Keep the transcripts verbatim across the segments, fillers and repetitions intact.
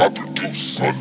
I produce, son.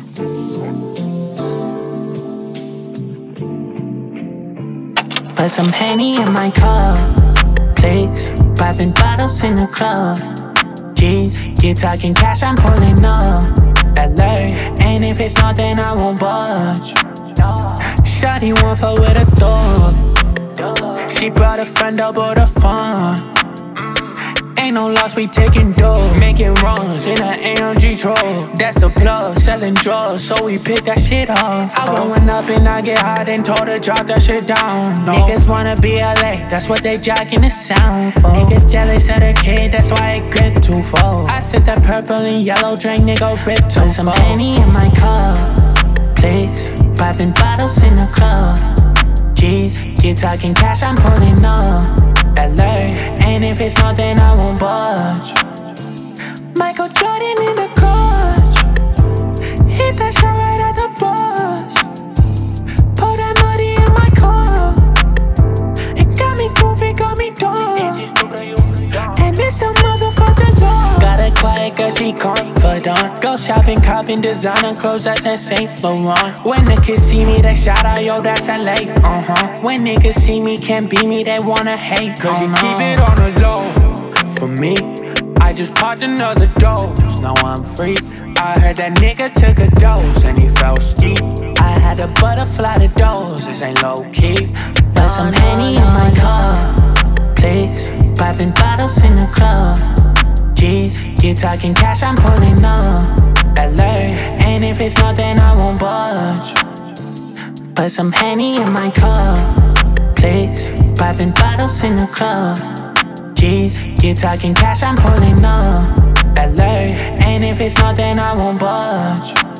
Put some Henny in my cup, please. Popping bottles in the club. Jeez, you talking cash, I'm pulling up. L A, and if it's not, then I won't budge. Shawty want for with a thug. She brought a friend up for the fun. Ain't no loss, we taking dough. Making runs in an A M G truck. That's a plus, selling drugs, so we pick that shit up. I going up and I get hot and told her drop that shit down. No. Niggas wanna be L A, that's what they jacking the sound for. Niggas jealous of the kid, that's why it grip too full. I sit that purple and yellow drink, nigga rip too full. Put some Henny in my cup, please. Popping bottles in the club. Jeez, you talking cash, I'm pulling up. L A, and if it's not, then I won't budge. Michael Jordan in the clutch. Hit that shot right at the bus. Pour that money in my car. It got me goofy, got me dumb. And it's a motherfucking law. Got her quiet cause she confident. Go shopping, copping designer clothes, that's in Saint Laurent. When the kids see me, they shout out, yo, that's L A, uh-huh. When niggas see me, can't be me, they wanna hate. Cause you keep it on the low. For me, I just popped another dose, now I'm free. I heard that nigga took a dose and he fell steep. I had to butterfly the dose, this ain't low-key. Put some Henny in my cup, please. Popping bottles in the club. Jeez, you talking cash, I'm pulling up. L A, and if it's not, then I won't budge. Put some Henny in my cup, please. Popping bottles in the club. Jeez, you talking cash, I'm pulling up. L A, and if it's not, then I won't budge.